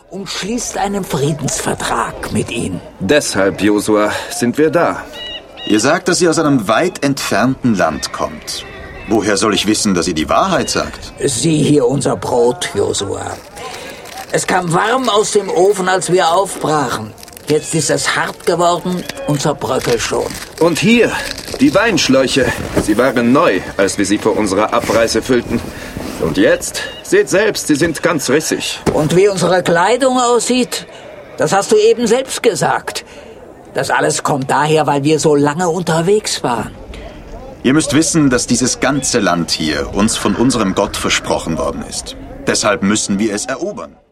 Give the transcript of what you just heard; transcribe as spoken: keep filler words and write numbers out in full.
und schließt einen Friedensvertrag mit ihnen. Deshalb, Josua, sind wir da. Ihr sagt, dass ihr aus einem weit entfernten Land kommt. Woher soll ich wissen, dass ihr die Wahrheit sagt? Sieh hier unser Brot, Josua. Es kam warm aus dem Ofen, als wir aufbrachen. Jetzt ist es hart geworden und zerbröckelt schon. Und hier, die Weinschläuche. Sie waren neu, als wir sie vor unserer Abreise füllten. Und jetzt, seht selbst, sie sind ganz rissig. Und wie unsere Kleidung aussieht, das hast du eben selbst gesagt. Das alles kommt daher, weil wir so lange unterwegs waren. Ihr müsst wissen, dass dieses ganze Land hier uns von unserem Gott versprochen worden ist. Deshalb müssen wir es erobern.